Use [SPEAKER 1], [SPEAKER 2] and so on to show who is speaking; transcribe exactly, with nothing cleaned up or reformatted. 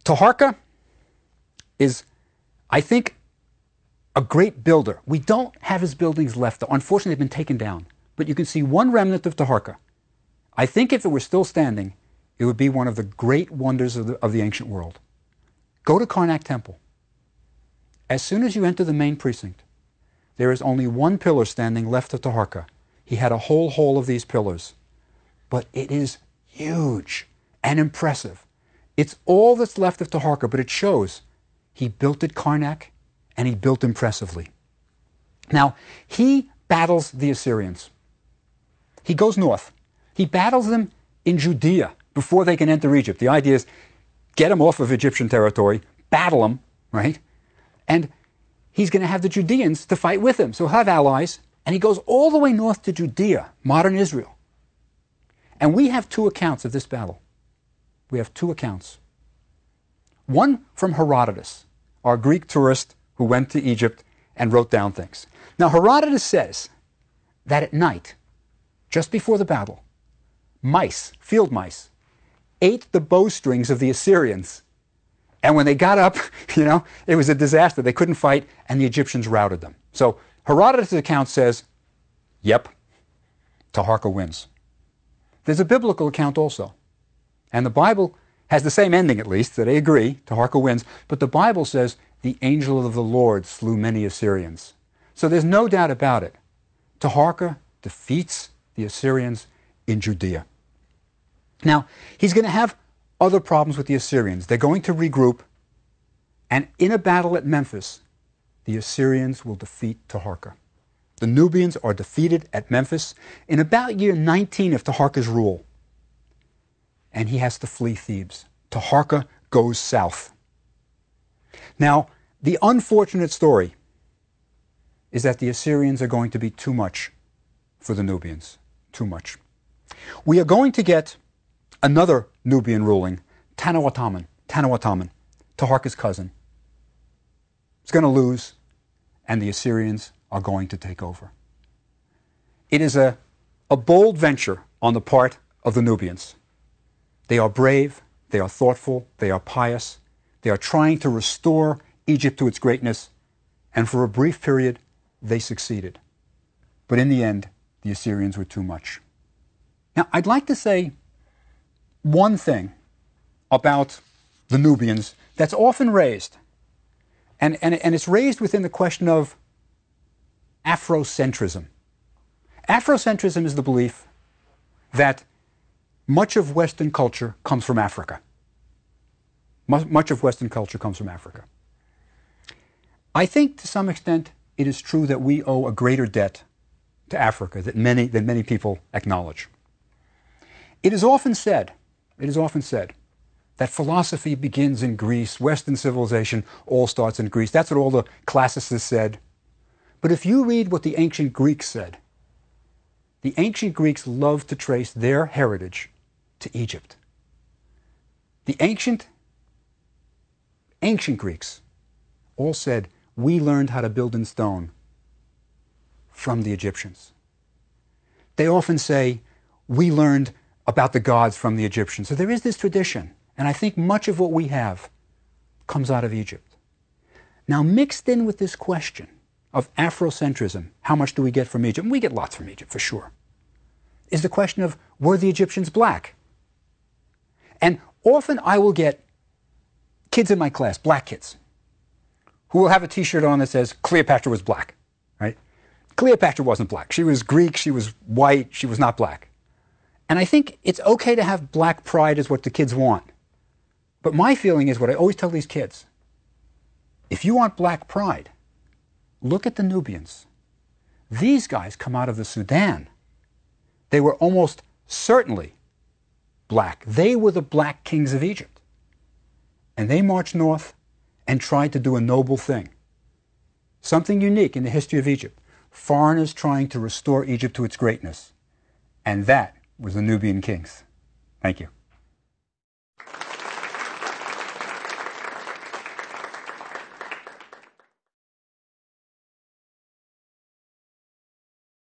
[SPEAKER 1] Taharqa is, I think, a great builder. We don't have his buildings left, though. Unfortunately, they've been taken down. But you can see one remnant of Taharqa. I think if it were still standing, it would be one of the great wonders of the, of the ancient world. Go to Karnak Temple. As soon as you enter the main precinct, there is only one pillar standing left of Taharqa. He had a whole hall of these pillars. But it is huge and impressive. It's all that's left of Taharqa, but it shows he built at Karnak and he built impressively. Now, he battles the Assyrians. He goes north. He battles them in Judea before they can enter Egypt. The idea is get them off of Egyptian territory, battle them, right? And he's going to have the Judeans to fight with him. So he'll have allies. And he goes all the way north to Judea, modern Israel. And we have two accounts of this battle. We have two accounts. One from Herodotus, our Greek tourist who went to Egypt and wrote down things. Now, Herodotus says that at night, just before the battle, mice, field mice, ate the bowstrings of the Assyrians. And when they got up, you know, it was a disaster. They couldn't fight, and the Egyptians routed them. So Herodotus' account says, yep, Taharqa wins. There's a biblical account also. And the Bible has the same ending, at least, that they agree, Taharqa wins. But the Bible says, the angel of the Lord slew many Assyrians. So there's no doubt about it. Taharqa defeats the Assyrians in Judea. Now, he's going to have other problems with the Assyrians. They're going to regroup, and in a battle at Memphis, the Assyrians will defeat Taharqa. The Nubians are defeated at Memphis in about year nineteen of Taharqa's rule. And he has to flee Thebes. Taharqa goes south. Now, the unfortunate story is that the Assyrians are going to be too much for the Nubians. Too much. We are going to get another Nubian ruling, Tanuataman, Tanuataman, Taharqa's cousin. It's going to lose, and the Assyrians are going to take over. It is a, a bold venture on the part of the Nubians. They are brave, they are thoughtful, they are pious, they are trying to restore Egypt to its greatness, and for a brief period, they succeeded. But in the end, the Assyrians were too much. Now, I'd like to say one thing about the Nubians that's often raised, and, and, and it's raised within the question of Afrocentrism. Afrocentrism is the belief that much of Western culture comes from Africa. Much of Western culture comes from Africa. I think to some extent it is true that we owe a greater debt to Africa than many, than many people acknowledge. It is often said, it is often said that philosophy begins in Greece, Western civilization all starts in Greece. That's what all the classicists said. But if you read what the ancient Greeks said, the ancient Greeks loved to trace their heritage to Egypt. The ancient, ancient Greeks all said, we learned how to build in stone from the Egyptians. They often say, we learned about the gods from the Egyptians. So there is this tradition, and I think much of what we have comes out of Egypt. Now, mixed in with this question of Afrocentrism, how much do we get from Egypt? And we get lots from Egypt, for sure, is the question of, were the Egyptians black? And often I will get kids in my class, black kids, who will have a t-shirt on that says, Cleopatra was black, right? Cleopatra wasn't black. She was Greek, she was white, she was not black. And I think it's okay to have black pride is what the kids want. But my feeling is what I always tell these kids, if you want black pride, look at the Nubians. These guys come out of the Sudan. They were almost certainly black. They were the black kings of Egypt. And they marched north and tried to do a noble thing. Something unique in the history of Egypt. Foreigners trying to restore Egypt to its greatness. And that was the Nubian kings. Thank you.